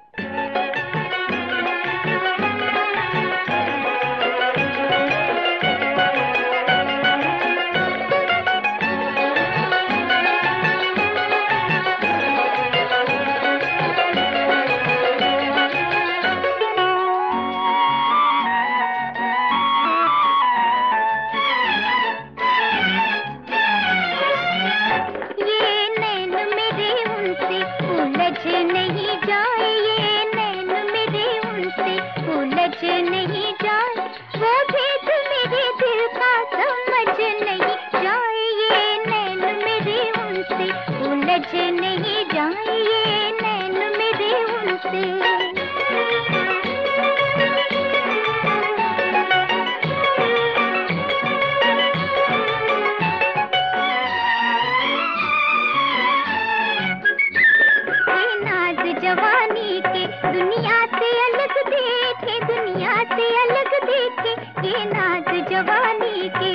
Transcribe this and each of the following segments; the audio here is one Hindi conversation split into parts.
नहीं जाए ये नैन मेरे उनसे उलझ नहीं जाए, वो भेद मेरे दिल का समझ नहीं जाए ये नैन मेरे उनसे उलझ नहीं जाए ये नैन मेरे उनसे। जवानी के दुनिया से अलग देखे, दुनिया से अलग देखे ये नाज जवानी के,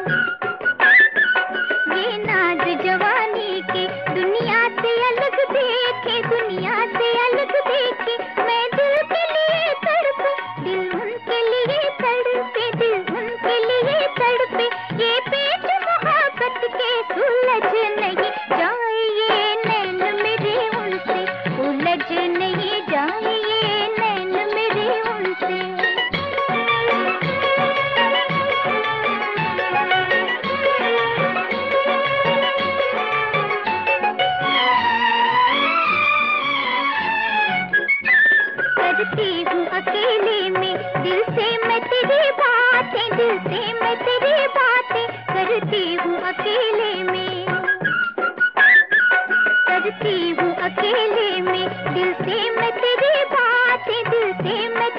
ये नाज जवानी के दुनिया से अलग देखे, दुनिया से अलग देखे। मैं दिल के लिए तड़पे, दिल उनके लिए तड़पे, दिल उनके लिए तड़पे, ये पेच मोहब्बत के सुलझ नहीं जाए ये नैन मेरे उनसे उलझ नहीं जाए ये नैन मेरे उनसे। करती हूँ अकेले में दिल से मैं तेरी बातें, दिल से मैं तेरी बातें करती हूँ अकेले में, करती हूँ अकेले में दिल से मैं तेरी बातें, दिल से मैं